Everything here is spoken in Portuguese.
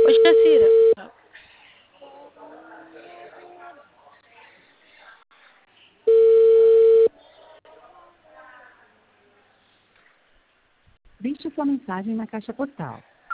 Ô, Jacira, Deixe sua mensagem na caixa postal